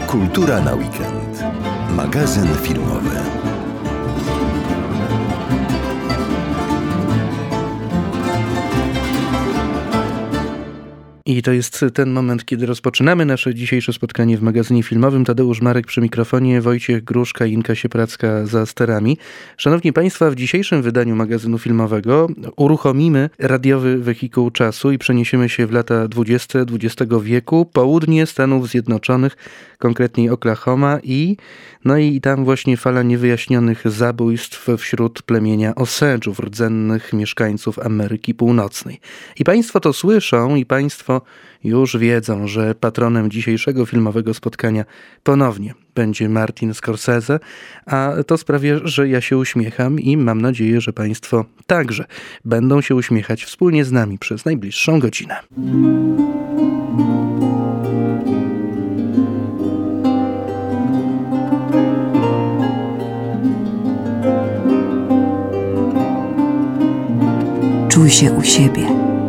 Kultura na weekend. Magazyn filmowy. I to jest ten moment, kiedy rozpoczynamy nasze dzisiejsze spotkanie w magazynie filmowym. Tadeusz Marek przy mikrofonie, Wojciech Gruszka i Inka Siepracka za sterami. Szanowni Państwo, w dzisiejszym wydaniu magazynu filmowego uruchomimy radiowy wehikuł czasu i przeniesiemy się w lata 20. XX wieku, południe Stanów Zjednoczonych, konkretniej Oklahoma i tam właśnie fala niewyjaśnionych zabójstw wśród plemienia Osage'ów, rdzennych mieszkańców Ameryki Północnej. I Państwo to słyszą i Państwo już wiedzą, że patronem dzisiejszego filmowego spotkania ponownie będzie Martin Scorsese, a to sprawia, że ja się uśmiecham i mam nadzieję, że Państwo także będą się uśmiechać wspólnie z nami przez najbliższą godzinę. Czuj się u siebie.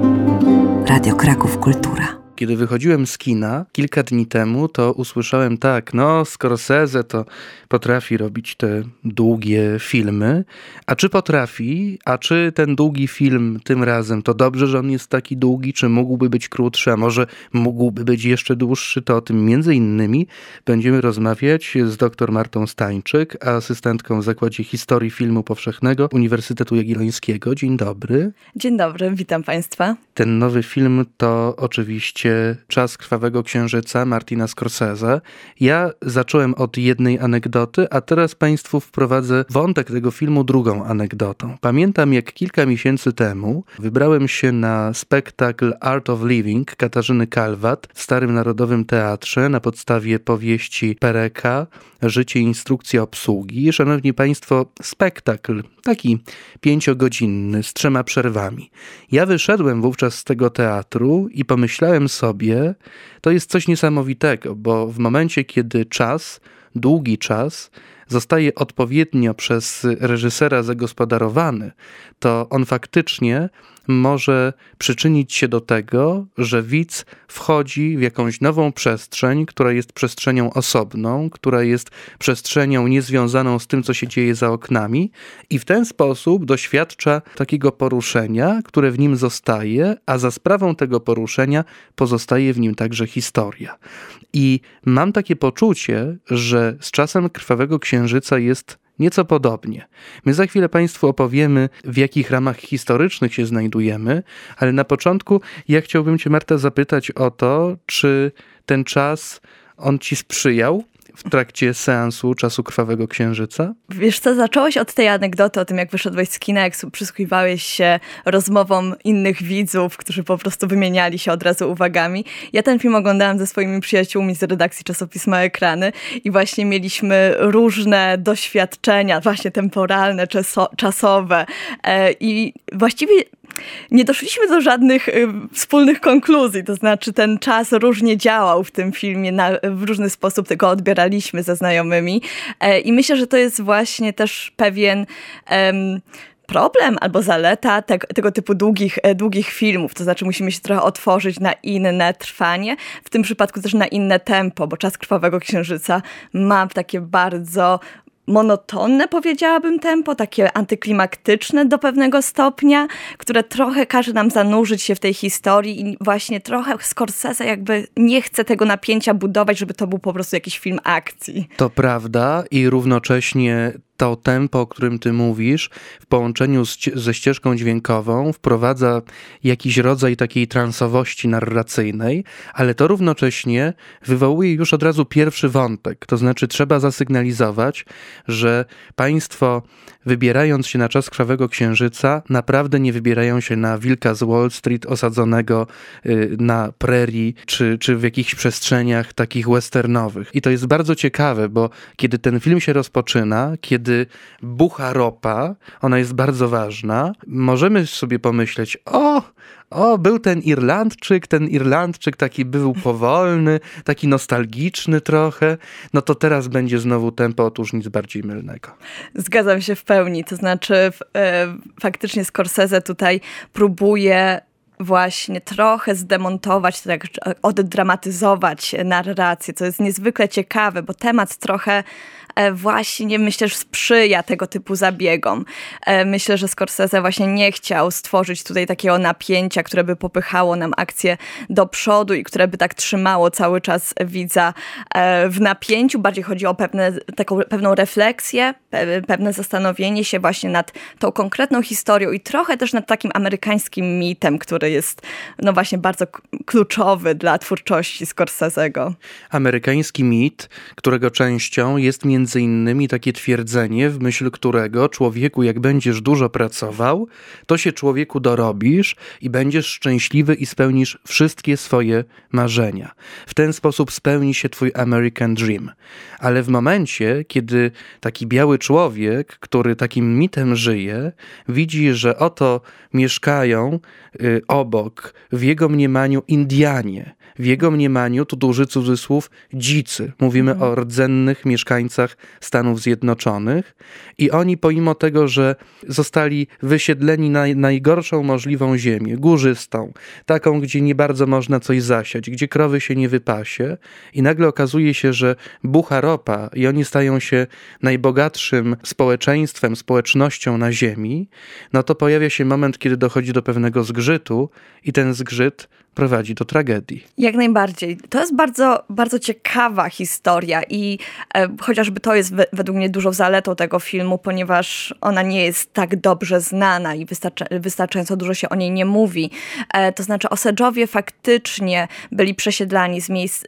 Radio Kraków Kultura. Kiedy wychodziłem z kina kilka dni temu, to usłyszałem tak, Scorsese to potrafi robić te długie filmy. A czy potrafi? A czy ten długi film tym razem to dobrze, że on jest taki długi? Czy mógłby być krótszy? A może mógłby być jeszcze dłuższy? To o tym między innymi będziemy rozmawiać z dr Martą Stańczyk, asystentką w Zakładzie Historii Filmu Powszechnego Uniwersytetu Jagiellońskiego. Dzień dobry. Dzień dobry, witam Państwa. Ten nowy film to oczywiście Czas krwawego księżyca Martina Scorsese. Ja zacząłem od jednej anegdoty, a teraz Państwu wprowadzę wątek tego filmu drugą anegdotą. Pamiętam, jak kilka miesięcy temu wybrałem się na spektakl Art of Living Katarzyny Kalwat w Starym Narodowym Teatrze na podstawie powieści Pereka Życie i instrukcja obsługi. Szanowni Państwo, spektakl taki 5-godzinny z 3 przerwami. Ja wyszedłem wówczas z tego teatru i pomyślałem sobie, to jest coś niesamowitego, bo w momencie, kiedy długi czas zostaje odpowiednio przez reżysera zagospodarowany, to on faktycznie może przyczynić się do tego, że widz wchodzi w jakąś nową przestrzeń, która jest przestrzenią osobną, która jest przestrzenią niezwiązaną z tym, co się dzieje za oknami i w ten sposób doświadcza takiego poruszenia, które w nim zostaje, a za sprawą tego poruszenia pozostaje w nim także historia. I mam takie poczucie, że z Czasem krwawego księżyca jest nieco podobnie. My za chwilę Państwu opowiemy, w jakich ramach historycznych się znajdujemy, ale na początku ja chciałbym Cię, Marta, zapytać o to, czy ten czas, on Ci sprzyjał w trakcie seansu Czasu krwawego księżyca? Wiesz co, zacząłeś od tej anegdoty o tym, jak wyszedłeś z kina, jak przysłuchiwałeś się rozmowom innych widzów, którzy po prostu wymieniali się od razu uwagami. Ja ten film oglądałam ze swoimi przyjaciółmi z redakcji czasopisma Ekrany i właśnie mieliśmy różne doświadczenia, właśnie temporalne, czasowe i właściwie nie doszliśmy do żadnych wspólnych konkluzji, to znaczy ten czas różnie działał w tym filmie, w różny sposób tego odbieraliśmy ze znajomymi i myślę, że to jest właśnie też pewien problem albo zaleta tego typu długich filmów, to znaczy musimy się trochę otworzyć na inne trwanie, w tym przypadku też na inne tempo, bo Czas krwawego księżyca ma takie bardzo monotonne, powiedziałabym, tempo, takie antyklimaktyczne do pewnego stopnia, które trochę każe nam zanurzyć się w tej historii i właśnie trochę Scorsese jakby nie chce tego napięcia budować, żeby to był po prostu jakiś film akcji. To prawda i równocześnie to tempo, o którym ty mówisz, w połączeniu ze ścieżką dźwiękową wprowadza jakiś rodzaj takiej transowości narracyjnej, ale to równocześnie wywołuje już od razu pierwszy wątek. To znaczy trzeba zasygnalizować, że państwo, wybierając się na Czas krwawego księżyca, naprawdę nie wybierają się na wilka z Wall Street osadzonego na prerii, czy w jakichś przestrzeniach takich westernowych. I to jest bardzo ciekawe, bo kiedy ten film się rozpoczyna, kiedy bucha ropa, ona jest bardzo ważna, możemy sobie pomyśleć, był ten Irlandczyk taki był powolny, taki nostalgiczny trochę, no to teraz będzie znowu tempo, otóż nic bardziej mylnego. Zgadzam się w pełni, to znaczy faktycznie Scorsese tutaj próbuje właśnie trochę zdemontować, tak oddramatyzować narrację, co jest niezwykle ciekawe, bo temat trochę właśnie, myślę, że sprzyja tego typu zabiegom. Myślę, że Scorsese właśnie nie chciał stworzyć tutaj takiego napięcia, które by popychało nam akcję do przodu i które by tak trzymało cały czas widza w napięciu. Bardziej chodzi o pewną refleksję, pewne zastanowienie się właśnie nad tą konkretną historią i trochę też nad takim amerykańskim mitem, który jest no właśnie bardzo kluczowy dla twórczości Scorsese'ego. Amerykański mit, którego częścią jest między innymi takie twierdzenie, w myśl którego człowieku, jak będziesz dużo pracował, to się człowieku dorobisz i będziesz szczęśliwy i spełnisz wszystkie swoje marzenia. W ten sposób spełni się twój American Dream. Ale w momencie, kiedy taki biały człowiek, który takim mitem żyje, widzi, że oto mieszkają obok, w jego mniemaniu Indianie, w jego mniemaniu, tu duży cudzysłów, dzicy. Mówimy o rdzennych mieszkańcach Stanów Zjednoczonych i oni pomimo tego, że zostali wysiedleni na najgorszą możliwą ziemię, górzystą, taką, gdzie nie bardzo można coś zasiać, gdzie krowy się nie wypasie i nagle okazuje się, że bucha ropa i oni stają się najbogatszym społeczeństwem, społecznością na ziemi, no to pojawia się moment, kiedy dochodzi do pewnego zgrzytu i ten zgrzyt prowadzi do tragedii. Jak najbardziej. To jest bardzo, bardzo ciekawa historia i chociażby to jest według mnie dużą zaletą tego filmu, ponieważ ona nie jest tak dobrze znana i wystarczająco dużo się o niej nie mówi. To znaczy Osage'owie faktycznie byli przesiedlani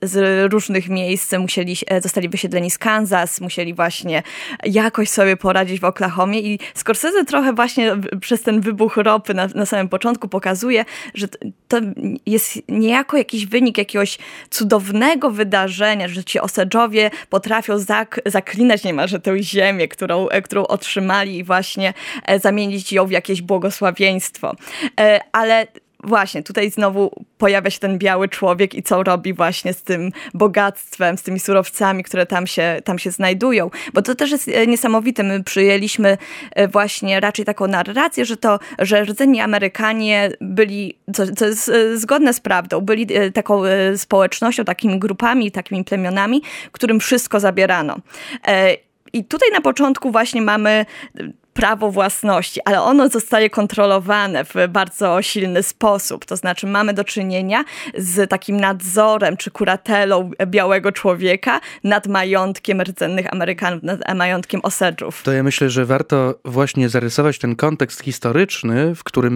z różnych miejsc, zostali wysiedleni z Kansas, musieli właśnie jakoś sobie poradzić w Oklahomie i Scorsese trochę właśnie przez ten wybuch ropy na samym początku pokazuje, że to jest niejako jakiś wynik jakiegoś cudownego wydarzenia, że ci Osage'owie potrafią zaklinać niemalże tę ziemię, którą otrzymali i właśnie zamienić ją w jakieś błogosławieństwo. Ale właśnie, tutaj znowu pojawia się ten biały człowiek i co robi właśnie z tym bogactwem, z tymi surowcami, które tam się znajdują. Bo to też jest niesamowite. My przyjęliśmy właśnie raczej taką narrację, że rdzenni Amerykanie byli, co jest zgodne z prawdą, byli taką społecznością, takimi grupami, takimi plemionami, którym wszystko zabierano. I tutaj na początku właśnie mamy prawo własności, ale ono zostaje kontrolowane w bardzo silny sposób. To znaczy mamy do czynienia z takim nadzorem czy kuratelą białego człowieka nad majątkiem rdzennych Amerykanów, nad majątkiem Osage'ów. To ja myślę, że warto właśnie zarysować ten kontekst historyczny,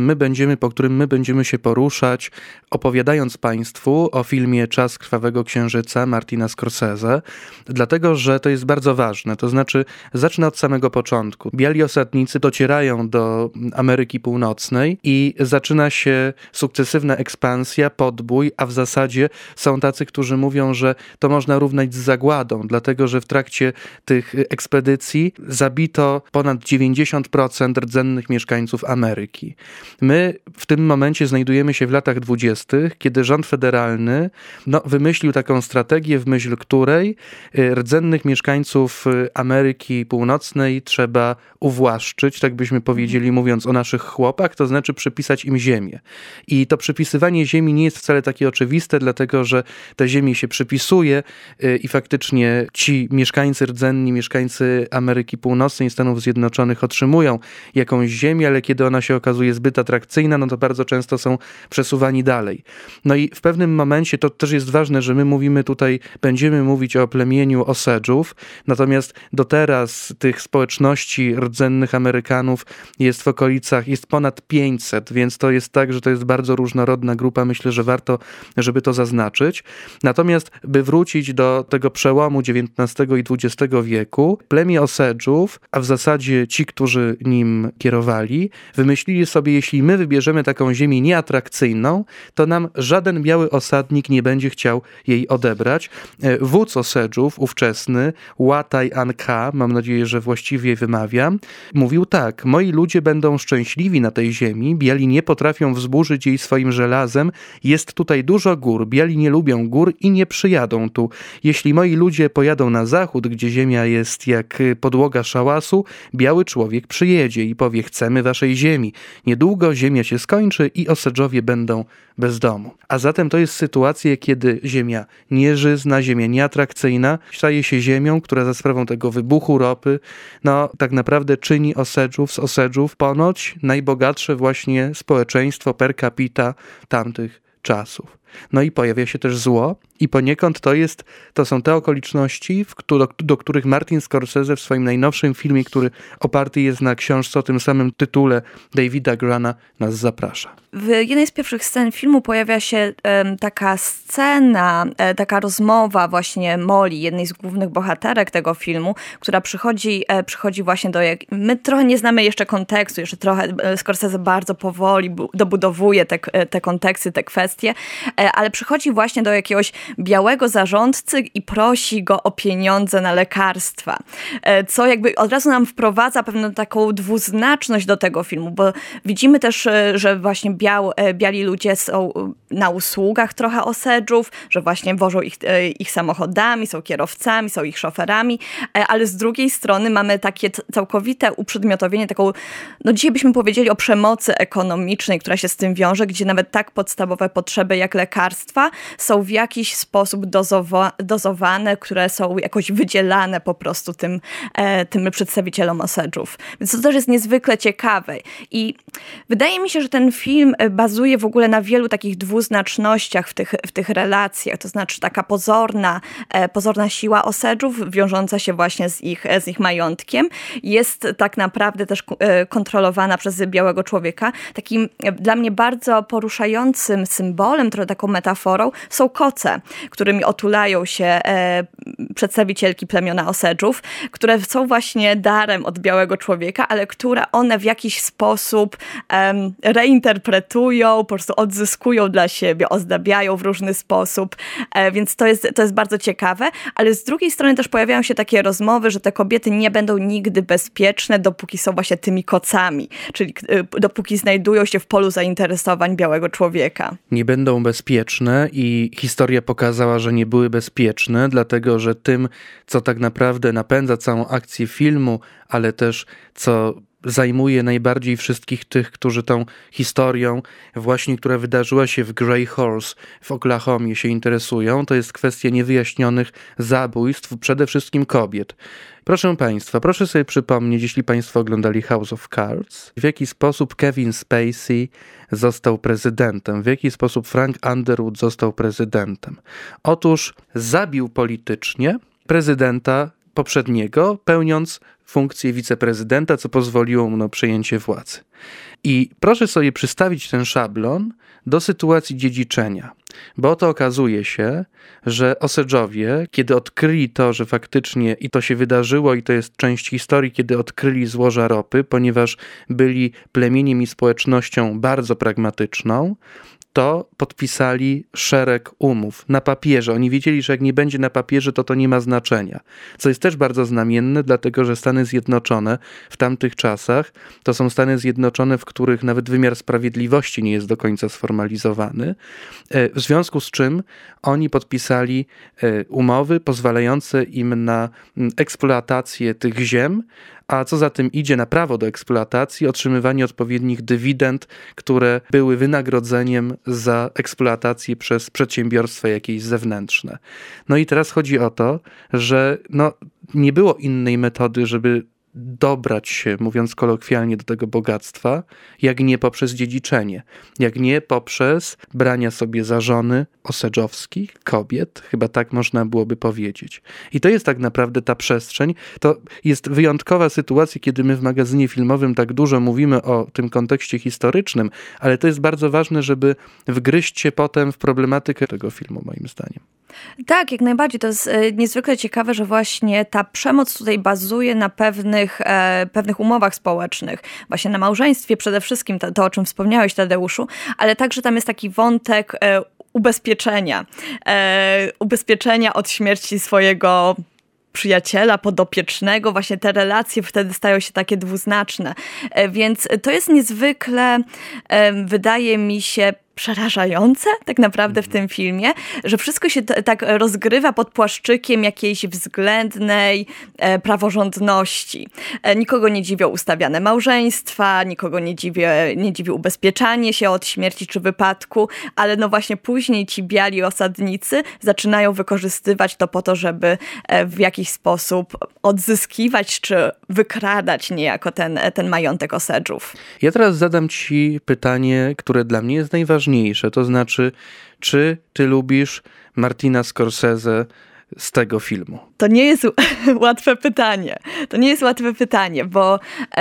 po którym my będziemy się poruszać, opowiadając Państwu o filmie Czas Krwawego Księżyca Martina Scorsese, dlatego, że to jest bardzo ważne. To znaczy, zacznę od samego początku. Biali osadnicy docierają do Ameryki Północnej i zaczyna się sukcesywna ekspansja, podbój, a w zasadzie są tacy, którzy mówią, że to można równać z zagładą, dlatego że w trakcie tych ekspedycji zabito ponad 90% rdzennych mieszkańców Ameryki. My w tym momencie znajdujemy się w latach 20., kiedy rząd federalny wymyślił taką strategię, w myśl której rdzennych mieszkańców Ameryki Północnej trzeba uwłaszczyć, tak byśmy powiedzieli, mówiąc o naszych chłopach, to znaczy przypisać im ziemię. I to przypisywanie ziemi nie jest wcale takie oczywiste, dlatego że te ziemię się przypisuje i faktycznie ci mieszkańcy rdzenni, mieszkańcy Ameryki Północnej i Stanów Zjednoczonych otrzymują jakąś ziemię, ale kiedy ona się okazuje zbyt atrakcyjna, no to bardzo często są przesuwani dalej. No i w pewnym momencie, to też jest ważne, że my będziemy mówić o plemieniu Osage'ów, natomiast do teraz tych społeczności rdzennych Amerykanów jest w okolicach, jest ponad 500, więc to jest tak, że to jest bardzo różnorodna grupa. Myślę, że warto, żeby to zaznaczyć. Natomiast, by wrócić do tego przełomu XIX i XX wieku, plemię Osage'ów, a w zasadzie ci, którzy nim kierowali, wymyślili sobie, jeśli my wybierzemy taką ziemię nieatrakcyjną, to nam żaden biały osadnik nie będzie chciał jej odebrać. Wódz Osage'ów, ówczesny, Łataj Anka, mam nadzieję, że właściwie wymawiam, mówił tak: moi ludzie będą szczęśliwi na tej ziemi, biali nie potrafią wzburzyć jej swoim żelazem, jest tutaj dużo gór, biali nie lubią gór i nie przyjadą tu. Jeśli moi ludzie pojadą na zachód, gdzie ziemia jest jak podłoga szałasu, biały człowiek przyjedzie i powie: chcemy waszej ziemi. Niedługo ziemia się skończy i Osage'owie będą bez domu. A zatem to jest sytuacja, kiedy ziemia nieżyzna, ziemia nieatrakcyjna staje się ziemią, która za sprawą tego wybuchu ropy, tak naprawdę czyni z Osage'ów ponoć najbogatsze właśnie społeczeństwo per capita tamtych czasów. No i pojawia się też zło i poniekąd to są te okoliczności, do których Martin Scorsese w swoim najnowszym filmie, który oparty jest na książce o tym samym tytule Davida Grana, nas zaprasza. W jednej z pierwszych scen filmu pojawia się taka scena, taka rozmowa właśnie Molly, jednej z głównych bohaterek tego filmu, która przychodzi właśnie my trochę nie znamy jeszcze kontekstu, jeszcze trochę Scorsese bardzo powoli dobudowuje te konteksty, te kwestie, ale przychodzi właśnie do jakiegoś białego zarządcy i prosi go o pieniądze na lekarstwa, co jakby od razu nam wprowadza pewną taką dwuznaczność do tego filmu, bo widzimy też, że właśnie biali ludzie są na usługach trochę Osage'ów, że właśnie wożą ich samochodami, są kierowcami, są ich szoferami, ale z drugiej strony mamy takie całkowite uprzedmiotowienie, taką, dzisiaj byśmy powiedzieli o przemocy ekonomicznej, która się z tym wiąże, gdzie nawet tak podstawowe potrzeby jak lekarstwa są w jakiś sposób dozowane, które są jakoś wydzielane po prostu tym przedstawicielom Osage'ów. Więc to też jest niezwykle ciekawe. I wydaje mi się, że ten film bazuje w ogóle na wielu takich dwuznacznościach w tych relacjach. To znaczy taka pozorna siła Osage'ów wiążąca się właśnie z ich majątkiem jest tak naprawdę też kontrolowana przez białego człowieka. Takim dla mnie bardzo poruszającym symbolem, trochę taką metaforą są koce, którymi otulają się przedstawicielki plemiona Osage'ów, które są właśnie darem od białego człowieka, ale które one w jakiś sposób reinterpretują, po prostu odzyskują dla siebie, ozdabiają w różny sposób, więc to jest bardzo ciekawe, ale z drugiej strony też pojawiają się takie rozmowy, że te kobiety nie będą nigdy bezpieczne, dopóki są właśnie tymi kocami, czyli dopóki znajdują się w polu zainteresowań białego człowieka. Nie będą bezpieczne i historia pokazała, że nie były bezpieczne, dlatego że tym, co tak naprawdę napędza całą akcję filmu, ale też co zajmuje najbardziej wszystkich tych, którzy tą historią właśnie, która wydarzyła się w Grey Horse w Oklahomie się interesują, to jest kwestia niewyjaśnionych zabójstw, przede wszystkim kobiet. Proszę Państwa, proszę sobie przypomnieć, jeśli Państwo oglądali House of Cards, w jaki sposób Kevin Spacey został prezydentem, w jaki sposób Frank Underwood został prezydentem. Otóż zabił politycznie prezydenta poprzedniego, pełniąc funkcję wiceprezydenta, co pozwoliło mu na przejęcie władzy. I proszę sobie przystawić ten szablon do sytuacji dziedziczenia, bo oto okazuje się, że Osage'owie, kiedy odkryli to, że faktycznie i to się wydarzyło i to jest część historii, kiedy odkryli złoża ropy, ponieważ byli plemieniem i społecznością bardzo pragmatyczną, to podpisali szereg umów na papierze. Oni wiedzieli, że jak nie będzie na papierze, to nie ma znaczenia. Co jest też bardzo znamienne, dlatego że Stany Zjednoczone w tamtych czasach to są Stany Zjednoczone, w których nawet wymiar sprawiedliwości nie jest do końca sformalizowany. W związku z czym oni podpisali umowy pozwalające im na eksploatację tych ziem, a co za tym idzie, na prawo do eksploatacji, otrzymywanie odpowiednich dywidend, które były wynagrodzeniem za eksploatację przez przedsiębiorstwa jakieś zewnętrzne. No i teraz chodzi o to, że nie było innej metody, żeby dobrać się, mówiąc kolokwialnie, do tego bogactwa, jak nie poprzez dziedziczenie, jak nie poprzez brania sobie za żony osage'owskich kobiet, chyba tak można byłoby powiedzieć. I to jest tak naprawdę ta przestrzeń. To jest wyjątkowa sytuacja, kiedy my w magazynie filmowym tak dużo mówimy o tym kontekście historycznym, ale to jest bardzo ważne, żeby wgryźć się potem w problematykę tego filmu, moim zdaniem. Tak, jak najbardziej. To jest niezwykle ciekawe, że właśnie ta przemoc tutaj bazuje na pewnych umowach społecznych. Właśnie na małżeństwie przede wszystkim, to o czym wspomniałeś, Tadeuszu, ale także tam jest taki wątek ubezpieczenia od śmierci swojego przyjaciela, podopiecznego, właśnie te relacje wtedy stają się takie dwuznaczne. Więc to jest niezwykle, wydaje mi się, przerażające tak naprawdę w tym filmie, że wszystko się tak rozgrywa pod płaszczykiem jakiejś względnej praworządności. Nikogo nie dziwią ustawiane małżeństwa, nikogo nie dziwi ubezpieczanie się od śmierci czy wypadku, ale no właśnie później ci biali osadnicy zaczynają wykorzystywać to po to, żeby w jakiś sposób odzyskiwać czy wykradać niejako ten majątek osadżów. Ja teraz zadam ci pytanie, które dla mnie jest najważniejsze. To znaczy, czy ty lubisz Martina Scorsese z tego filmu? To nie jest łatwe pytanie. To nie jest łatwe pytanie, bo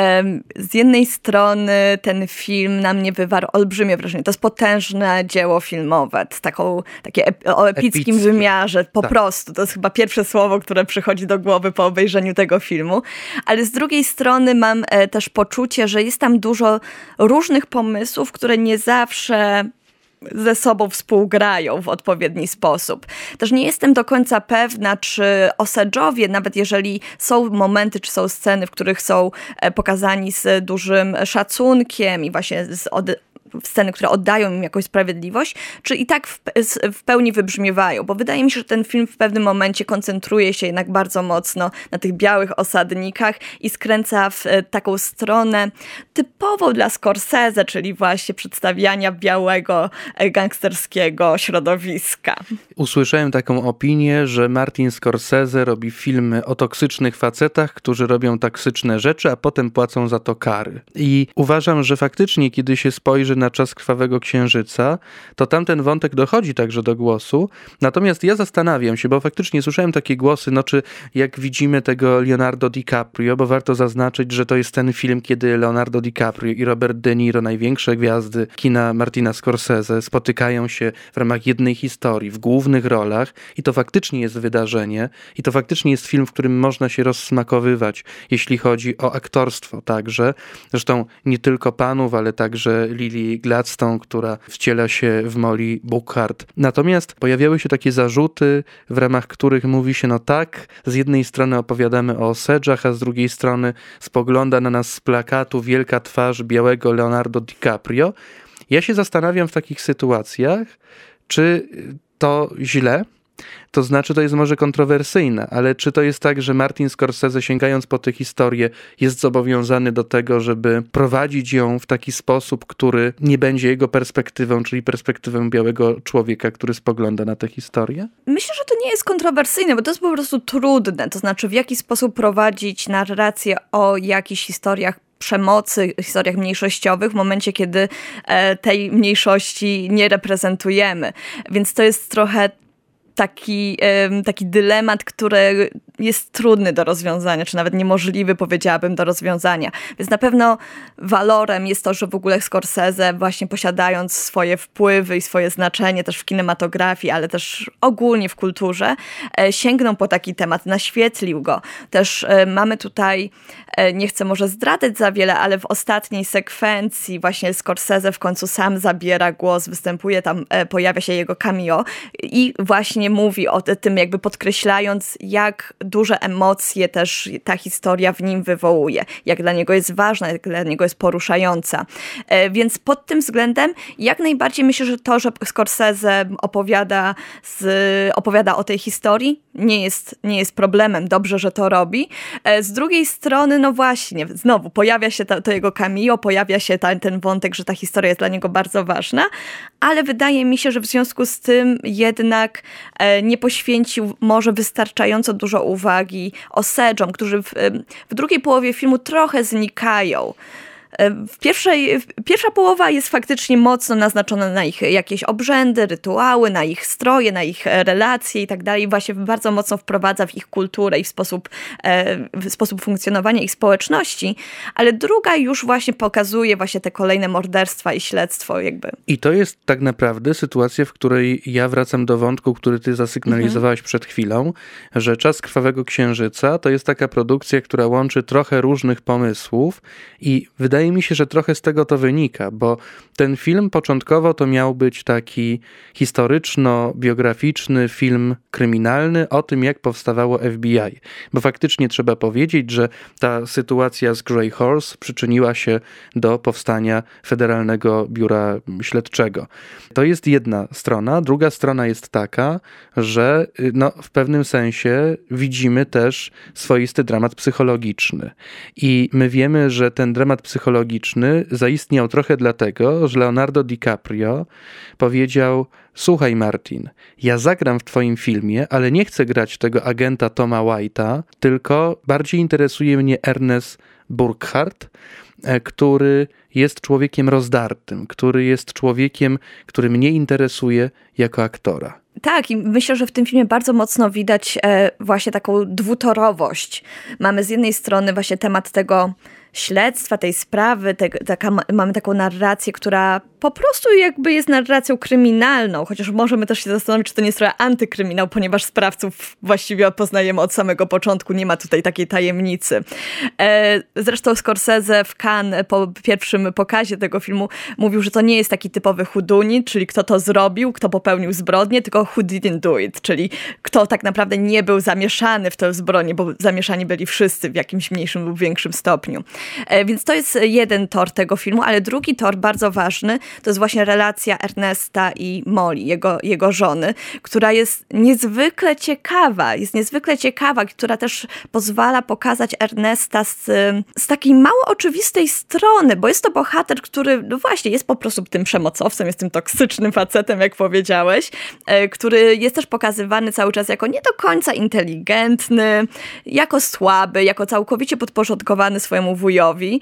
z jednej strony ten film na mnie wywarł olbrzymie wrażenie. To jest potężne dzieło filmowe, takie o epickim wymiarze, po prostu. To jest chyba pierwsze słowo, które przychodzi do głowy po obejrzeniu tego filmu. Ale z drugiej strony mam też poczucie, że jest tam dużo różnych pomysłów, które nie zawsze ze sobą współgrają w odpowiedni sposób. Też nie jestem do końca pewna, czy Osadżowie, nawet jeżeli są momenty, czy są sceny, w których są pokazani z dużym szacunkiem i właśnie sceny, które oddają im jakąś sprawiedliwość, czy i tak w pełni wybrzmiewają, bo wydaje mi się, że ten film w pewnym momencie koncentruje się jednak bardzo mocno na tych białych osadnikach i skręca w taką stronę typową dla Scorsese, czyli właśnie przedstawiania białego, gangsterskiego środowiska. Usłyszałem taką opinię, że Martin Scorsese robi filmy o toksycznych facetach, którzy robią toksyczne rzeczy, a potem płacą za to kary. I uważam, że faktycznie, kiedy się spojrzy na Czas krwawego księżyca, to tamten wątek dochodzi także do głosu. Natomiast ja zastanawiam się, bo faktycznie słyszałem takie głosy, czy jak widzimy tego Leonardo DiCaprio, bo warto zaznaczyć, że to jest ten film, kiedy Leonardo DiCaprio i Robert De Niro, największe gwiazdy kina Martina Scorsese, spotykają się w ramach jednej historii, w głównych rolach i to faktycznie jest wydarzenie i to faktycznie jest film, w którym można się rozsmakowywać, jeśli chodzi o aktorstwo także. Zresztą nie tylko panów, ale także Lily Gladstone, która wciela się w Molly Burkhart. Natomiast pojawiały się takie zarzuty, w ramach których mówi się, tak, z jednej strony opowiadamy o Osadżach, a z drugiej strony spogląda na nas z plakatu wielka twarz białego Leonardo DiCaprio. Ja się zastanawiam w takich sytuacjach, czy to źle, to znaczy to jest może kontrowersyjne, ale czy to jest tak, że Martin Scorsese, sięgając po tę historię, jest zobowiązany do tego, żeby prowadzić ją w taki sposób, który nie będzie jego perspektywą, czyli perspektywą białego człowieka, który spogląda na tę historię? Myślę, że to nie jest kontrowersyjne, bo to jest po prostu trudne. To znaczy, w jaki sposób prowadzić narrację o jakichś historiach przemocy, historiach mniejszościowych w momencie, kiedy tej mniejszości nie reprezentujemy. Więc to jest trochę taki dylemat, który jest trudny do rozwiązania, czy nawet niemożliwy, powiedziałabym, do rozwiązania. Więc na pewno walorem jest to, że w ogóle Scorsese, właśnie posiadając swoje wpływy i swoje znaczenie też w kinematografii, ale też ogólnie w kulturze, sięgnął po taki temat, naświetlił go. Też mamy tutaj, nie chcę może zdradzać za wiele, ale w ostatniej sekwencji właśnie Scorsese w końcu sam zabiera głos, występuje tam, pojawia się jego cameo i właśnie mówi o tym, jakby podkreślając, jak duże emocje też ta historia w nim wywołuje, jak dla niego jest ważna, jak dla niego jest poruszająca. Więc pod tym względem jak najbardziej myślę, że to, że Scorsese opowiada o tej historii, nie jest problemem. Dobrze, że to robi. Z drugiej strony, no właśnie, znowu pojawia się to jego cameo, pojawia się ten wątek, że ta historia jest dla niego bardzo ważna, ale wydaje mi się, że w związku z tym jednak nie poświęcił może wystarczająco dużo uwagi Osadżom, którzy w drugiej połowie filmu trochę znikają. Pierwsza połowa jest faktycznie mocno naznaczona na ich jakieś obrzędy, rytuały, na ich stroje, na ich relacje i tak dalej. Właśnie bardzo mocno wprowadza w ich kulturę i w sposób funkcjonowania ich społeczności, ale druga już właśnie pokazuje właśnie te kolejne morderstwa i śledztwo jakby. I to jest tak naprawdę sytuacja, w której ja wracam do wątku, który ty zasygnalizowałaś przed chwilą, że Czas krwawego księżyca to jest taka produkcja, która łączy trochę różnych pomysłów i wydaje wydaje mi się, że trochę z tego to wynika, bo ten film początkowo to miał być taki historyczno-biograficzny film kryminalny o tym, jak powstawało FBI. Bo faktycznie trzeba powiedzieć, że ta sytuacja z Grey Horse przyczyniła się do powstania Federalnego Biura Śledczego. To jest jedna strona. Druga strona jest taka, że w pewnym sensie widzimy też swoisty dramat psychologiczny. I my wiemy, że ten dramat psychologiczny zaistniał trochę dlatego, że Leonardo DiCaprio powiedział: słuchaj Martin, ja zagram w twoim filmie, ale nie chcę grać tego agenta Toma White'a, tylko bardziej interesuje mnie Ernest Burkhardt, który jest człowiekiem rozdartym, który jest człowiekiem, który mnie interesuje jako aktora. Tak, i myślę, że w tym filmie bardzo mocno widać właśnie taką dwutorowość. Mamy z jednej strony właśnie temat tego śledztwa, tej sprawy, mamy taką narrację, która po prostu jakby jest narracją kryminalną, chociaż możemy też się zastanowić, czy to nie jest trochę antykryminał, ponieważ sprawców właściwie poznajemy od samego początku, nie ma tutaj takiej tajemnicy. Zresztą Scorsese w Cannes po pierwszym pokazie tego filmu mówił, że to nie jest taki typowy whodunit, czyli kto to zrobił, kto popełnił zbrodnię, tylko who didn't do it, czyli kto tak naprawdę nie był zamieszany w tę zbrodnię, bo zamieszani byli wszyscy w jakimś mniejszym lub większym stopniu. Więc to jest jeden tor tego filmu, ale drugi tor, bardzo ważny, to jest właśnie relacja Ernesta i Molly, jego żony, która jest niezwykle ciekawa, która też pozwala pokazać Ernesta z takiej mało oczywistej strony, bo jest to bohater, który no właśnie jest po prostu tym przemocowcem, jest tym toksycznym facetem, jak powiedziałeś, który jest też pokazywany cały czas jako nie do końca inteligentny, jako słaby, jako całkowicie podporządkowany swojemu wujowi,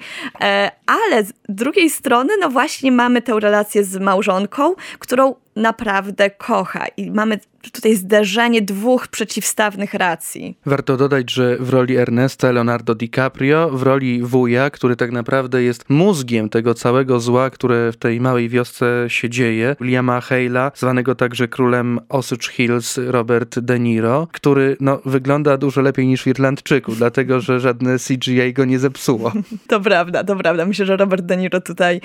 ale z drugiej strony no właśnie mamy tę relację z małżonką, którą naprawdę kocha i mamy tutaj zderzenie dwóch przeciwstawnych racji. Warto dodać, że w roli Ernesta Leonardo DiCaprio, w roli wuja, który tak naprawdę jest mózgiem tego całego zła, które w tej małej wiosce się dzieje, Williama Hale'a, zwanego także królem Osage Hills, Robert De Niro, który wygląda dużo lepiej niż w Irlandczyku, dlatego że żadne CGI go nie zepsuło. To prawda. Myślę, że Robert De Niro tutaj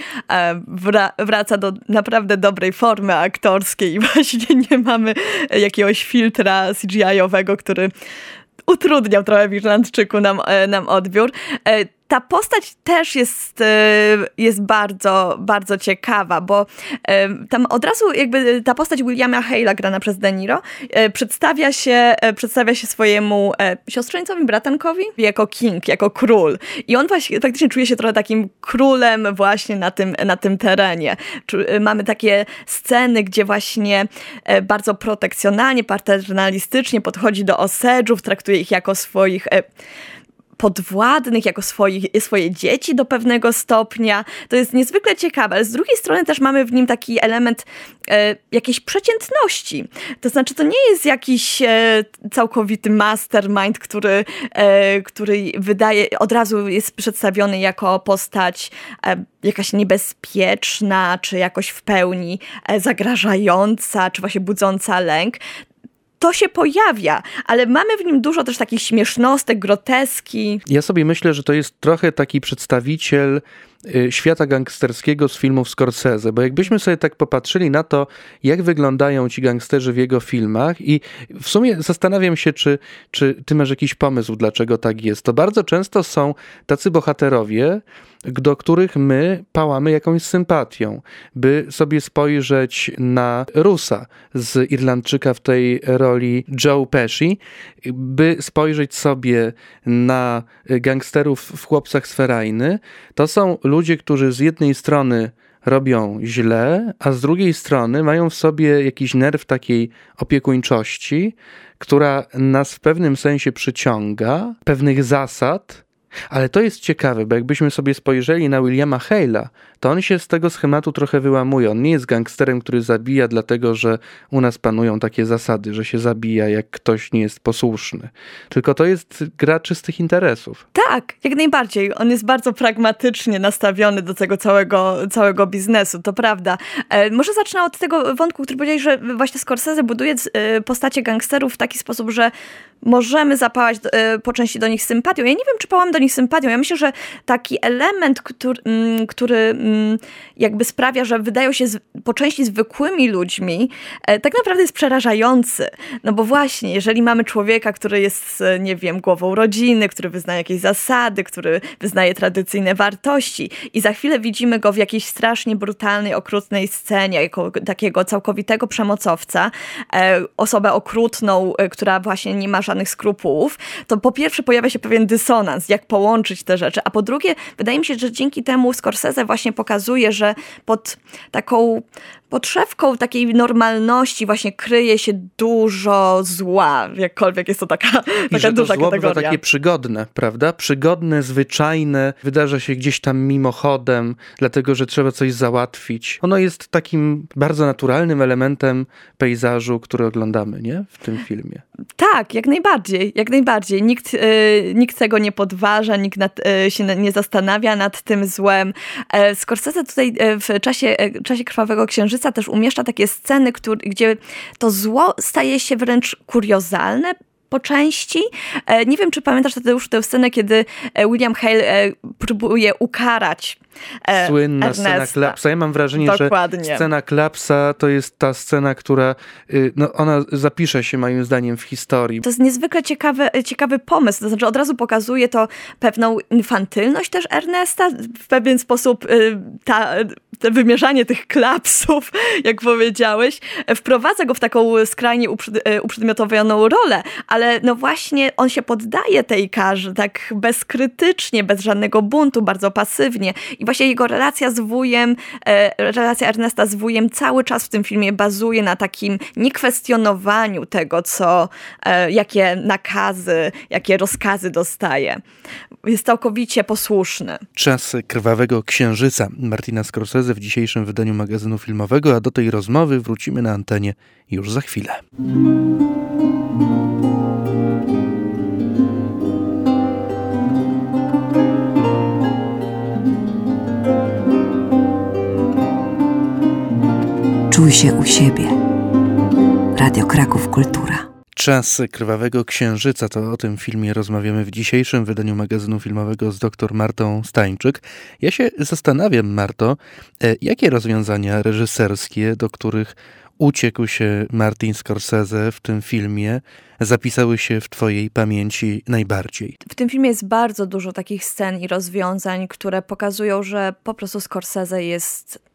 wraca do naprawdę dobrej formy aktorskiej i właśnie nie mamy jakiegoś filtra CGI-owego, który utrudniał trochę w Irlandczyku nam odbiór. Ta postać też jest bardzo, bardzo ciekawa, bo tam od razu jakby ta postać Williama Hale'a grana przez De Niro przedstawia się swojemu siostrzeńcowi, bratankowi jako king, jako król. I on właśnie faktycznie czuje się trochę takim królem właśnie na tym terenie. Mamy takie sceny, gdzie właśnie bardzo protekcjonalnie, paternalistycznie podchodzi do Osage'ów, traktuje ich jako swoich podwładnych, jako swoje dzieci do pewnego stopnia. To jest niezwykle ciekawe, ale z drugiej strony też mamy w nim taki element jakiejś przeciętności. To znaczy, to nie jest jakiś całkowity mastermind, który od razu jest przedstawiony jako postać jakaś niebezpieczna, czy jakoś w pełni zagrażająca, czy właśnie budząca lęk. To się pojawia, ale mamy w nim dużo też takich śmiesznostek, groteski. Ja sobie myślę, że to jest trochę taki przedstawiciel świata gangsterskiego z filmów Scorsese, bo jakbyśmy sobie tak popatrzyli na to, jak wyglądają ci gangsterzy w jego filmach i w sumie zastanawiam się, czy ty masz jakiś pomysł, dlaczego tak jest. To bardzo często są tacy bohaterowie, do których my pałamy jakąś sympatią. By sobie spojrzeć na Russa z Irlandczyka w tej roli Joe Pesci, by spojrzeć sobie na gangsterów w Chłopcach z Ferajny, to są ludzie, którzy z jednej strony robią źle, a z drugiej strony mają w sobie jakiś nerw takiej opiekuńczości, która nas w pewnym sensie przyciąga, pewnych zasad. Ale to jest ciekawe, bo jakbyśmy sobie spojrzeli na Williama Hale'a, to on się z tego schematu trochę wyłamuje. On nie jest gangsterem, który zabija dlatego, że u nas panują takie zasady, że się zabija, jak ktoś nie jest posłuszny. Tylko to jest gra czystych interesów. Tak, jak najbardziej. On jest bardzo pragmatycznie nastawiony do tego całego biznesu, to prawda. Może zacznę od tego wątku, który powiedziałeś, że właśnie Scorsese buduje postacie gangsterów w taki sposób, że możemy zapałać po części do nich sympatią. Ja nie wiem, czy pałam do do nich sympatią. Ja myślę, że taki element, który jakby sprawia, że wydają się po części zwykłymi ludźmi, tak naprawdę jest przerażający. No bo właśnie, jeżeli mamy człowieka, który jest, nie wiem, głową rodziny, który wyznaje jakieś zasady, który wyznaje tradycyjne wartości i za chwilę widzimy go w jakiejś strasznie brutalnej, okrutnej scenie, jako takiego całkowitego przemocowca, osobę okrutną, która właśnie nie ma żadnych skrupułów, to po pierwsze pojawia się pewien dysonans, jak połączyć te rzeczy, a po drugie wydaje mi się, że dzięki temu Scorsese właśnie pokazuje, że pod taką podszewką takiej normalności właśnie kryje się dużo zła, jakkolwiek jest to taka duża zło kategoria. Bywa takie przygodne, prawda? Przygodne, zwyczajne, wydarza się gdzieś tam mimochodem, dlatego, że trzeba coś załatwić. Ono jest takim bardzo naturalnym elementem pejzażu, który oglądamy, nie? W tym filmie. Tak, jak najbardziej, jak najbardziej. Nikt tego nie podważa, nikt się nie zastanawia nad tym złem. Scorsese tutaj w czasie Krwawego Księżyca też umieszcza takie sceny, gdzie to zło staje się wręcz kuriozalne po części. Nie wiem, czy pamiętasz już tę scenę, kiedy William Hale próbuje ukarać Słynna scena klapsa. Ja mam wrażenie, Dokładnie. że scena klapsa to jest ta scena, która ona zapisze się moim zdaniem w historii. To jest niezwykle ciekawy pomysł. To znaczy od razu pokazuje to pewną infantylność też Ernesta. W pewien sposób te wymierzanie tych klapsów, jak powiedziałeś, wprowadza go w taką skrajnie uprzedmiotowioną rolę, ale no właśnie on się poddaje tej karze tak bezkrytycznie, bez żadnego buntu, bardzo pasywnie. I właśnie jego relacja relacja Ernesta z wujem cały czas w tym filmie bazuje na takim niekwestionowaniu tego, jakie nakazy, jakie rozkazy dostaje. Jest całkowicie posłuszny. Czas Krwawego Księżyca Martina Scorsese w dzisiejszym wydaniu magazynu filmowego, a do tej rozmowy wrócimy na antenie już za chwilę. Czuj się u siebie. Radio Kraków Kultura. Czas Krwawego Księżyca, to o tym filmie rozmawiamy w dzisiejszym wydaniu magazynu filmowego z dr Martą Stańczyk. Ja się zastanawiam, Marto, jakie rozwiązania reżyserskie, do których uciekł się Martin Scorsese w tym filmie, zapisały się w twojej pamięci najbardziej? W tym filmie jest bardzo dużo takich scen i rozwiązań, które pokazują, że po prostu Scorsese jest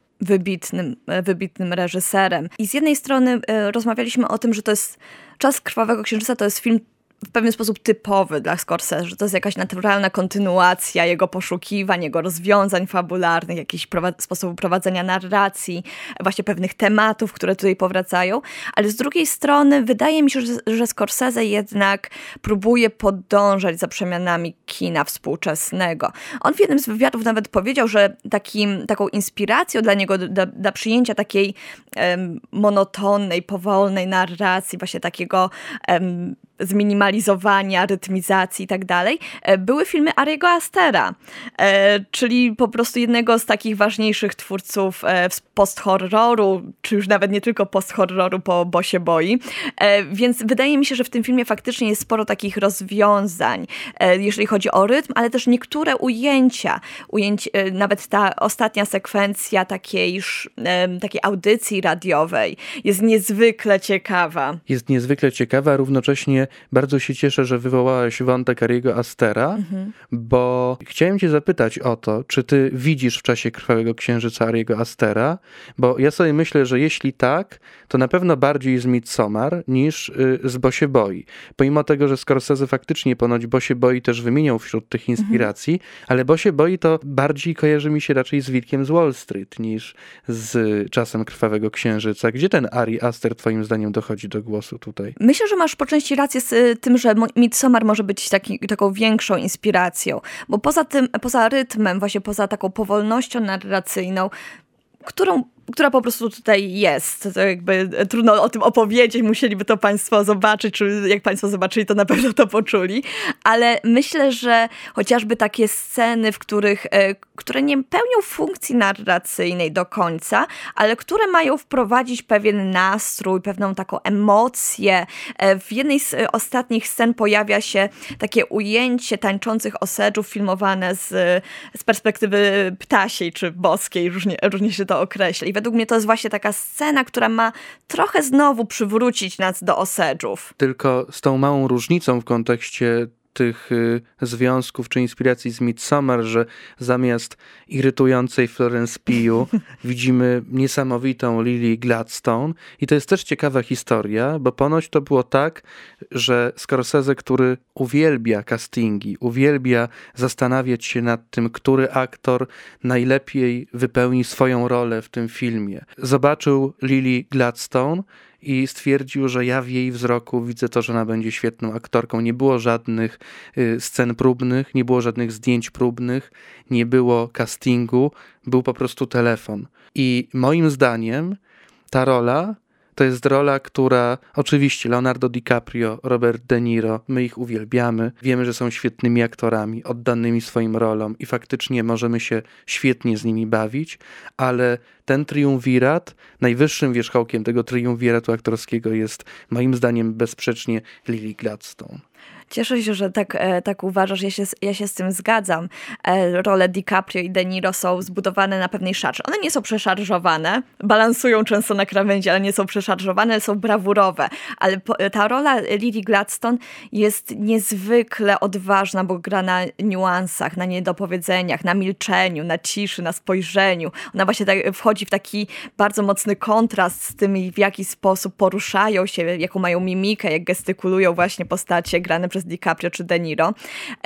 wybitnym reżyserem. I z jednej strony rozmawialiśmy o tym, że to jest Czas Krwawego Księżyca, to jest film w pewien sposób typowy dla Scorsese, że to jest jakaś naturalna kontynuacja jego poszukiwań, jego rozwiązań fabularnych, jakiś sposobu prowadzenia narracji, właśnie pewnych tematów, które tutaj powracają. Ale z drugiej strony wydaje mi się, że Scorsese jednak próbuje podążać za przemianami kina współczesnego. On w jednym z wywiadów nawet powiedział, że taką inspiracją dla niego dla przyjęcia takiej monotonnej, powolnej narracji, właśnie takiego zminimalizowania, rytmizacji i tak dalej, były filmy Ariego Astera, czyli po prostu jednego z takich ważniejszych twórców post-horroru, czy już nawet nie tylko post-horroru po Bosie Boi. Więc wydaje mi się, że w tym filmie faktycznie jest sporo takich rozwiązań, jeżeli chodzi o rytm, ale też niektóre ujęcia, nawet ta ostatnia sekwencja takiej audycji radiowej jest niezwykle ciekawa. Jest niezwykle ciekawa, równocześnie bardzo się cieszę, że wywołałaś wątek Ariego Astera, bo chciałem cię zapytać o to, czy ty widzisz w czasie Krwawego Księżyca Ariego Astera, bo ja sobie myślę, że jeśli tak, to na pewno bardziej z Midsommar niż z Bosie Boi. Pomimo tego, że Scorsese faktycznie ponoć Bosie Boi też wymieniał wśród tych inspiracji, ale Bosie Boi to bardziej kojarzy mi się raczej z Wilkiem z Wall Street niż z Czasem Krwawego Księżyca. Gdzie ten Ari Aster twoim zdaniem dochodzi do głosu tutaj? Myślę, że masz po części rację z tym, że Midsommar może być taką większą inspiracją, bo poza rytmem, właśnie poza taką powolnością narracyjną, która po prostu tutaj jest. To jakby trudno o tym opowiedzieć, musieliby to państwo zobaczyć, czy jak państwo zobaczyli, to na pewno to poczuli, ale myślę, że chociażby takie sceny, w których które nie pełnią funkcji narracyjnej do końca, ale które mają wprowadzić pewien nastrój, pewną taką emocję. W jednej z ostatnich scen pojawia się takie ujęcie tańczących osedżów filmowane z perspektywy ptasiej czy boskiej, różnie się to określa. I według mnie to jest właśnie taka scena, która ma trochę znowu przywrócić nas do osedżów. Tylko z tą małą różnicą w kontekście tych związków czy inspiracji z Midsommar, że zamiast irytującej Florence Pugh widzimy niesamowitą Lily Gladstone. I to jest też ciekawa historia, bo ponoć to było tak, że Scorsese, który uwielbia castingi, uwielbia zastanawiać się nad tym, który aktor najlepiej wypełni swoją rolę w tym filmie, zobaczył Lily Gladstone i stwierdził, że ja w jej wzroku widzę to, że ona będzie świetną aktorką. Nie było żadnych scen próbnych, nie było żadnych zdjęć próbnych, nie było castingu, był po prostu telefon. I moim zdaniem ta rola to jest rola, która oczywiście Leonardo DiCaprio, Robert De Niro, my ich uwielbiamy, wiemy, że są świetnymi aktorami, oddanymi swoim rolom i faktycznie możemy się świetnie z nimi bawić, ale ten triumvirat, najwyższym wierzchołkiem tego triumviratu aktorskiego jest moim zdaniem bezsprzecznie Lily Gladstone. Cieszę się, że tak uważasz, ja się z tym zgadzam. Role DiCaprio i De Niro są zbudowane na pewnej szarży. One nie są przeszarżowane, balansują często na krawędzi, ale nie są przeszarżowane, są brawurowe. Ale ta rola Lily Gladstone jest niezwykle odważna, bo gra na niuansach, na niedopowiedzeniach, na milczeniu, na ciszy, na spojrzeniu. Ona właśnie wchodzi w taki bardzo mocny kontrast z tym, w jaki sposób poruszają się, jaką mają mimikę, jak gestykulują właśnie postacie grane przez DiCaprio czy De Niro.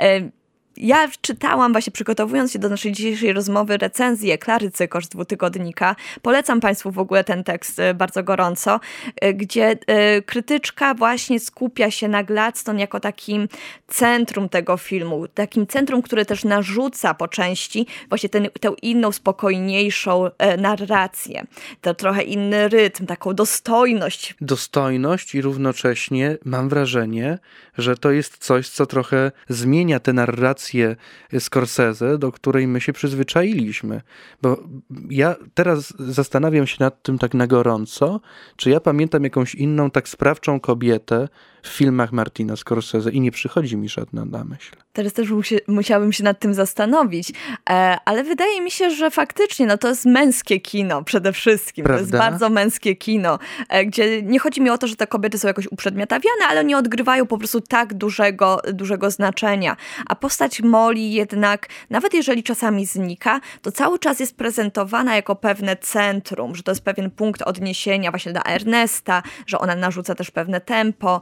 Ja czytałam właśnie, przygotowując się do naszej dzisiejszej rozmowy, recenzję Klary Cykosz z Dwutygodnika. Polecam Państwu w ogóle ten tekst bardzo gorąco, gdzie krytyczka właśnie skupia się na Gladstone jako takim centrum tego filmu, takim centrum, które też narzuca po części właśnie tę inną, spokojniejszą narrację. To trochę inny rytm, taką dostojność. Dostojność i równocześnie mam wrażenie, że to jest coś, co trochę zmienia tę narrację Scorsese, do której my się przyzwyczailiśmy. Bo ja teraz zastanawiam się nad tym tak na gorąco, czy ja pamiętam jakąś inną tak sprawczą kobietę w filmach Martina Scorsese i nie przychodzi mi żadna na myśl. Teraz też musiałabym się nad tym zastanowić, ale wydaje mi się, że faktycznie to jest męskie kino przede wszystkim. Prawda? To jest bardzo męskie kino, gdzie nie chodzi mi o to, że te kobiety są jakoś uprzedmiotawiane, ale nie odgrywają po prostu tak dużego znaczenia. A postać Molly jednak, nawet jeżeli czasami znika, to cały czas jest prezentowana jako pewne centrum, że to jest pewien punkt odniesienia właśnie dla Ernesta, że ona narzuca też pewne tempo,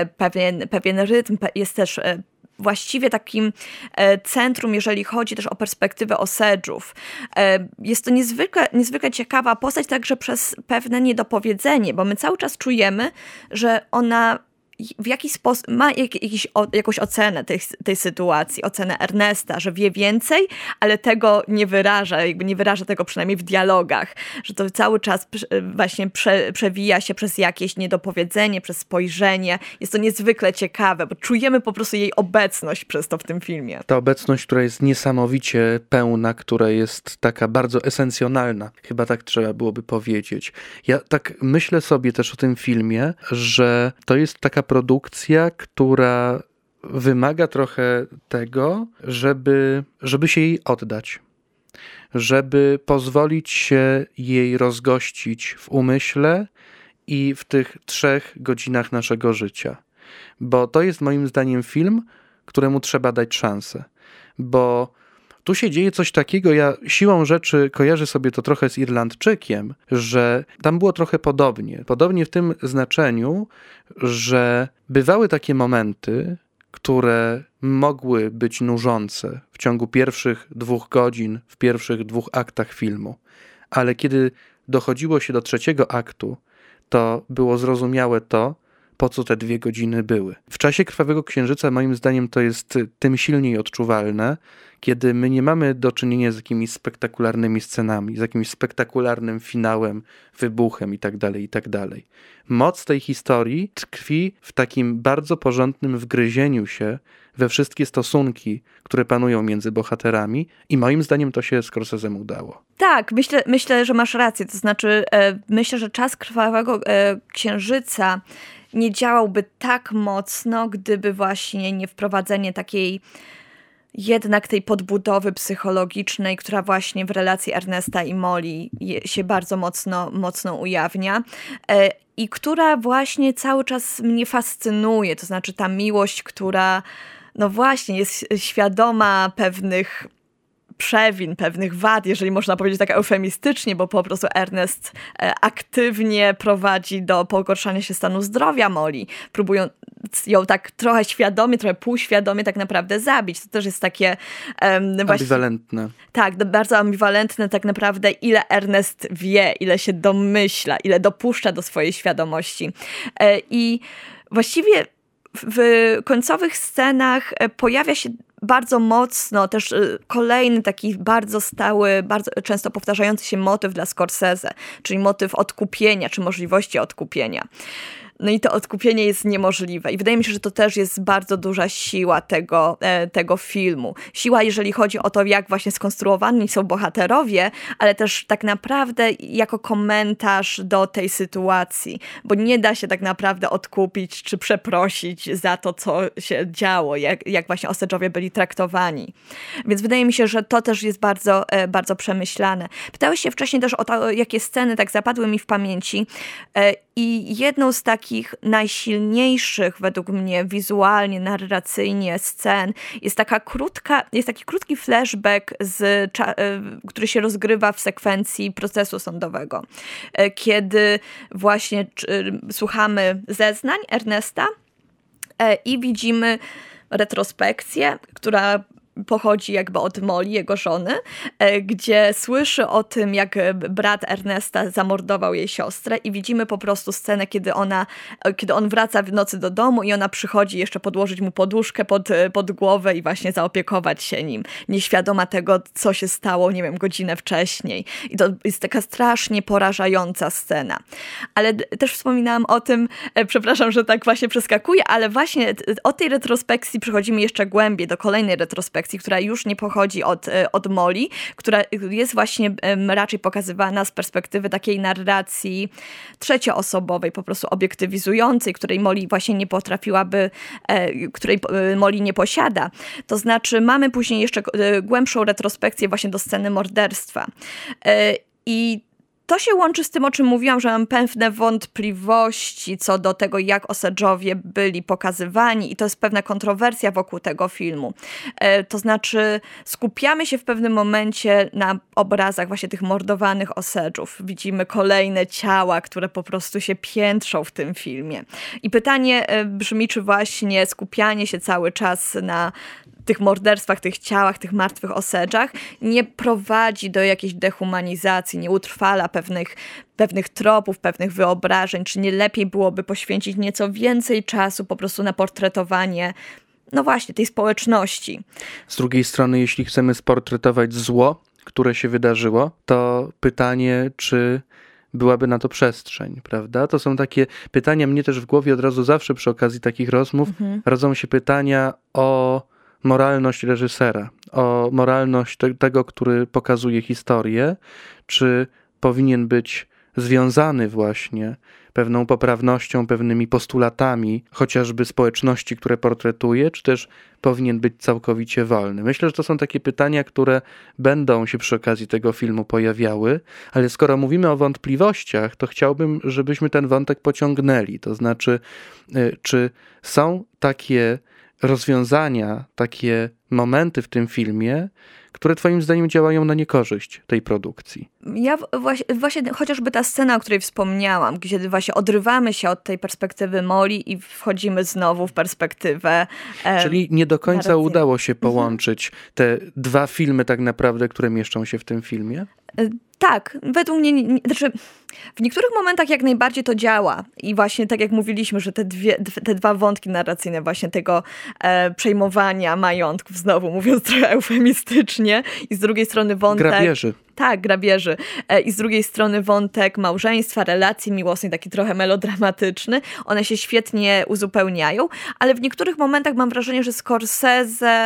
pewien rytm, jest też właściwie takim centrum, jeżeli chodzi też o perspektywę osedżów. Jest to niezwykle ciekawa postać także przez pewne niedopowiedzenie, bo my cały czas czujemy, że ona w jakiś sposób ma jakąś ocenę tej sytuacji, ocenę Ernesta, że wie więcej, ale tego nie wyraża, nie wyraża tego przynajmniej w dialogach, że to cały czas właśnie przewija się przez jakieś niedopowiedzenie, przez spojrzenie. Jest to niezwykle ciekawe, bo czujemy po prostu jej obecność przez to w tym filmie. Ta obecność, która jest niesamowicie pełna, która jest taka bardzo esencjonalna, chyba tak trzeba byłoby powiedzieć. Ja tak myślę sobie też o tym filmie, że to jest taka produkcja, która wymaga trochę tego, żeby się jej oddać, żeby pozwolić się jej rozgościć w umyśle i w tych 3 godzinach naszego życia. Bo to jest moim zdaniem film, któremu trzeba dać szansę. Bo tu się dzieje coś takiego, ja siłą rzeczy kojarzę sobie to trochę z Irlandczykiem, że tam było trochę podobnie. Podobnie w tym znaczeniu, że bywały takie momenty, które mogły być nużące w ciągu pierwszych 2 godzin, w pierwszych 2 aktach filmu. Ale kiedy dochodziło się do 3. aktu, to było zrozumiałe to, po co te 2 godziny były. W czasie Krwawego Księżyca moim zdaniem to jest tym silniej odczuwalne, kiedy my nie mamy do czynienia z jakimiś spektakularnymi scenami, z jakimś spektakularnym finałem, wybuchem itd. Moc tej historii tkwi w takim bardzo porządnym wgryzieniu się we wszystkie stosunki, które panują między bohaterami i moim zdaniem to się Scorsese'emu udało. Tak, myślę, że masz rację. To znaczy, myślę, że Czas krwawego księżyca nie działałby tak mocno, gdyby właśnie nie wprowadzenie takiej jednak tej podbudowy psychologicznej, która właśnie w relacji Ernesta i Molly się bardzo mocno ujawnia i która właśnie cały czas mnie fascynuje. To znaczy ta miłość, która no właśnie jest świadoma pewnych przewin, pewnych wad, jeżeli można powiedzieć tak eufemistycznie, bo po prostu Ernest aktywnie prowadzi do pogorszania się stanu zdrowia Molly, próbują ją tak trochę świadomie, trochę półświadomie tak naprawdę zabić. To też jest takie ambiwalentne. Tak, bardzo ambiwalentne tak naprawdę, ile Ernest wie, ile się domyśla, ile dopuszcza do swojej świadomości. I właściwie w końcowych scenach pojawia się bardzo mocno też kolejny taki bardzo stały, bardzo często powtarzający się motyw dla Scorsese, czyli motyw odkupienia, czy możliwości odkupienia. No i to odkupienie jest niemożliwe. I wydaje mi się, że to też jest bardzo duża siła tego filmu. Siła, jeżeli chodzi o to, jak właśnie skonstruowani są bohaterowie, ale też tak naprawdę jako komentarz do tej sytuacji. Bo nie da się tak naprawdę odkupić czy przeprosić za to, co się działo, jak właśnie Osage'owie byli traktowani. Więc wydaje mi się, że to też jest bardzo, bardzo przemyślane. Pytałeś się wcześniej też o to, jakie sceny tak zapadły mi w pamięci. I jedną z takich najsilniejszych według mnie wizualnie, narracyjnie scen jest taki krótki flashback, który się rozgrywa w sekwencji procesu sądowego. Kiedy właśnie słuchamy zeznań Ernesta i widzimy retrospekcję, która pochodzi jakby od Molly, jego żony, gdzie słyszy o tym, jak brat Ernesta zamordował jej siostrę i widzimy po prostu scenę, kiedy on wraca w nocy do domu i ona przychodzi jeszcze podłożyć mu poduszkę pod głowę i właśnie zaopiekować się nim, nieświadoma tego, co się stało, nie wiem, godzinę wcześniej. I to jest taka strasznie porażająca scena. Ale też wspominałam o tym, przepraszam, że tak właśnie przeskakuję, ale właśnie od tej retrospekcji przechodzimy jeszcze głębiej do kolejnej retrospekcji, która już nie pochodzi od Molly, która jest właśnie raczej pokazywana z perspektywy takiej narracji trzecioosobowej, po prostu obiektywizującej, której Molly właśnie nie potrafiłaby, której Molly nie posiada. To znaczy mamy później jeszcze głębszą retrospekcję właśnie do sceny morderstwa. I to się łączy z tym, o czym mówiłam, że mam pewne wątpliwości co do tego, jak Osage'owie byli pokazywani i to jest pewna kontrowersja wokół tego filmu. To znaczy skupiamy się w pewnym momencie na obrazach właśnie tych mordowanych Osage'ów. Widzimy kolejne ciała, które po prostu się piętrzą w tym filmie. I pytanie brzmi, czy właśnie skupianie się cały czas na tych morderstwach, tych ciałach, tych martwych Osage'ach nie prowadzi do jakiejś dehumanizacji, nie utrwala pewnych tropów, pewnych wyobrażeń, czy nie lepiej byłoby poświęcić nieco więcej czasu po prostu na portretowanie, no właśnie, tej społeczności. Z drugiej strony, jeśli chcemy sportretować zło, które się wydarzyło, to pytanie, czy byłaby na to przestrzeń, prawda? To są takie pytania, mnie też w głowie od razu zawsze przy okazji takich rozmów rodzą się pytania o moralność reżysera, o moralność tego, który pokazuje historię, czy powinien być związany właśnie pewną poprawnością, pewnymi postulatami, chociażby społeczności, które portretuje, czy też powinien być całkowicie wolny. Myślę, że to są takie pytania, które będą się przy okazji tego filmu pojawiały, ale skoro mówimy o wątpliwościach, to chciałbym, żebyśmy ten wątek pociągnęli. To znaczy, czy są takie rozwiązania, takie momenty w tym filmie, które twoim zdaniem działają na niekorzyść tej produkcji? Ja właśnie chociażby ta scena, o której wspomniałam, kiedy właśnie odrywamy się od tej perspektywy Molly i wchodzimy znowu w perspektywę Czyli nie do końca narracyjną. udało się połączyć te dwa filmy tak naprawdę, które mieszczą się w tym filmie? Tak, według mnie, znaczy w niektórych momentach jak najbardziej to działa i właśnie tak jak mówiliśmy, że te dwa wątki narracyjne właśnie tego przejmowania majątków, znowu mówiąc trochę eufemistycznie i z drugiej strony wątek... Grabieży. Tak, grabieży. I z drugiej strony wątek małżeństwa, relacji miłosnej, taki trochę melodramatyczny. One się świetnie uzupełniają, ale w niektórych momentach mam wrażenie, że Scorsese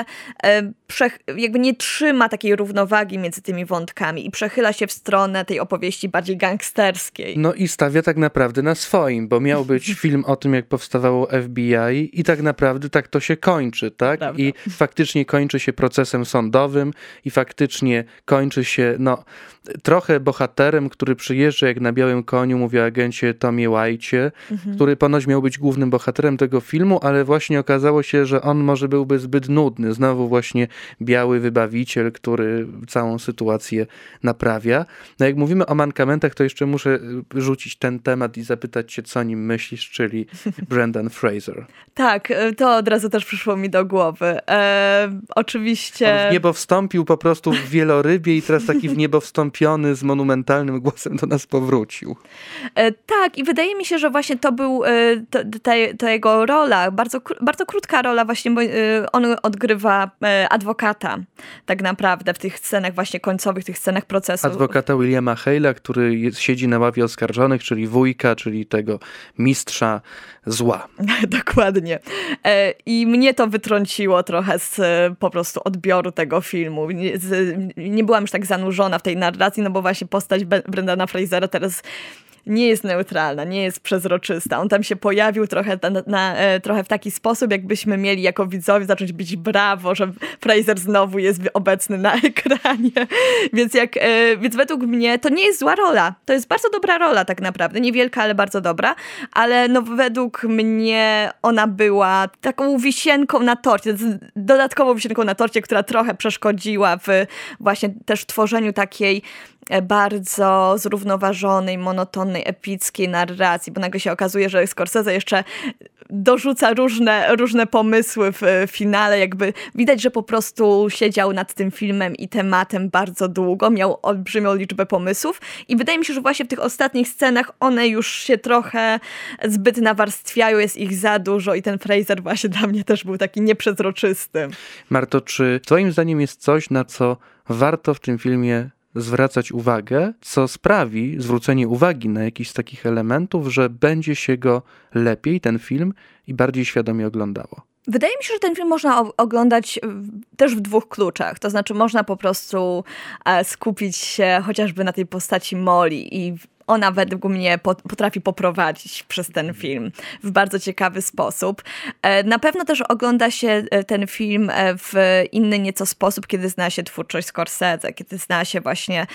jakby nie trzyma takiej równowagi między tymi wątkami i przechyla się w stronę tej opowieści bardziej gangsterskiej. No i stawia tak naprawdę na swoim, bo miał być film o tym, jak powstawało FBI i tak naprawdę tak to się kończy, tak? Prawda. I faktycznie kończy się procesem sądowym i faktycznie kończy się, trochę bohaterem, który przyjeżdża jak na białym koniu, mówi o agencie Tomie White'cie, który ponoć miał być głównym bohaterem tego filmu, ale właśnie okazało się, że on może byłby zbyt nudny. Znowu właśnie biały wybawiciel, który całą sytuację naprawia. No jak mówimy o mankamentach, to jeszcze muszę rzucić ten temat i zapytać cię, co o nim myślisz, czyli Brendan Fraser. Tak, to od razu też przyszło mi do głowy. Oczywiście... On w niebo wstąpił po prostu w wielorybie i teraz taki w niebo wstąpiony z monumentalnym głosem do nas powrócił. Tak, i wydaje mi się, że właśnie to był ta jego rola, bardzo, bardzo krótka rola właśnie, bo on odgrywa adwokata tak naprawdę w tych scenach właśnie końcowych, tych scenach procesu. Adwokata Williama Hale'a, który siedzi na ławie oskarżonych, czyli wujka, czyli tego mistrza zła. Dokładnie. I mnie to wytrąciło trochę z po prostu odbioru tego filmu. Nie byłam już tak zanurzona w tej narracji, no bo właśnie postać Brendana Frasera teraz nie jest neutralna, nie jest przezroczysta. On tam się pojawił trochę trochę w taki sposób, jakbyśmy mieli jako widzowie zacząć bić brawo, że Fraser znowu jest obecny na ekranie. Więc według mnie to nie jest zła rola. To jest bardzo dobra rola tak naprawdę. Niewielka, ale bardzo dobra. Ale według mnie ona była taką wisienką na torcie, dodatkową wisienką na torcie, która trochę przeszkodziła w właśnie też tworzeniu takiej bardzo zrównoważonej, monotonnej, epickiej narracji, bo nagle się okazuje, że Scorsese jeszcze dorzuca różne pomysły w finale. Jakby widać, że po prostu siedział nad tym filmem i tematem bardzo długo, miał olbrzymią liczbę pomysłów i wydaje mi się, że właśnie w tych ostatnich scenach one już się trochę zbyt nawarstwiają, jest ich za dużo i ten Fraser właśnie dla mnie też był taki nieprzezroczysty. Marto, czy twoim zdaniem jest coś, na co warto w tym filmie zwracać uwagę, co sprawi zwrócenie uwagi na jakiś z takich elementów, że będzie się go lepiej, ten film, i bardziej świadomie oglądało? Wydaje mi się, że ten film można oglądać też w dwóch kluczach. To znaczy można po prostu skupić się chociażby na tej postaci Molly i ona według mnie potrafi poprowadzić przez ten film w bardzo ciekawy sposób. Na pewno też ogląda się ten film w inny nieco sposób, kiedy zna się twórczość Scorsese, kiedy zna się właśnie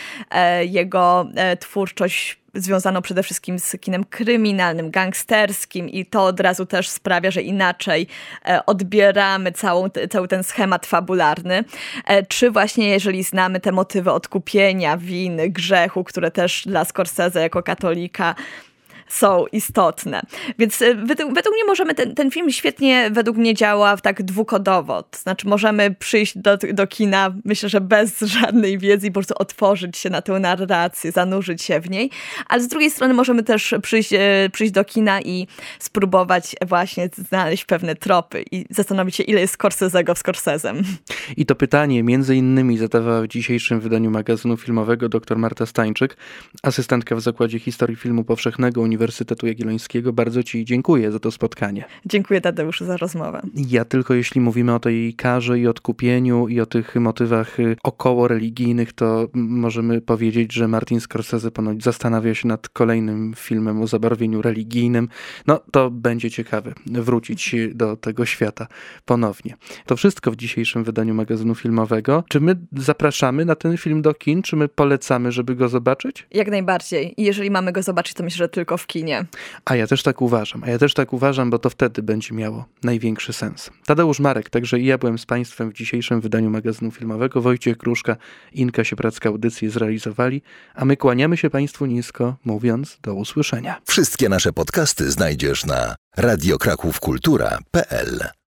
jego twórczość związaną przede wszystkim z kinem kryminalnym, gangsterskim i to od razu też sprawia, że inaczej odbieramy cały ten schemat fabularny. Czy właśnie jeżeli znamy te motywy odkupienia, winy, grzechu, które też dla Scorsese jako katolika są istotne. Więc według mnie możemy, ten film świetnie według mnie działa tak dwukodowo. To znaczy możemy przyjść do kina, myślę, że bez żadnej wiedzy i po prostu otworzyć się na tę narrację, zanurzyć się w niej, ale z drugiej strony możemy też przyjść do kina i spróbować właśnie znaleźć pewne tropy i zastanowić się, ile jest Scorsese'ego w Scorsesem. I to pytanie między innymi zadawała w dzisiejszym wydaniu magazynu filmowego dr Marta Stańczyk, asystentka w Zakładzie Historii Filmu Powszechnego Uniwersytetu Jagiellońskiego. Bardzo ci dziękuję za to spotkanie. Dziękuję, Tadeuszu, za rozmowę. Ja tylko jeśli mówimy o tej karze i odkupieniu i o tych motywach około religijnych, to możemy powiedzieć, że Martin Scorsese ponoć zastanawia się nad kolejnym filmem o zabarwieniu religijnym. No to będzie ciekawe wrócić do tego świata ponownie. To wszystko w dzisiejszym wydaniu magazynu filmowego. Czy my zapraszamy na ten film do kin? Czy my polecamy, żeby go zobaczyć? Jak najbardziej. I jeżeli mamy go zobaczyć, to myślę, że tylko w kinie. A ja też tak uważam, bo to wtedy będzie miało największy sens. Tadeusz Marek, także i ja byłem z Państwem w dzisiejszym wydaniu magazynu filmowego. Wojciech Kruszka, Inka Siepracka audycję zrealizowali, a my kłaniamy się Państwu nisko, mówiąc do usłyszenia. Wszystkie nasze podcasty znajdziesz na radiokrakówkultura.pl.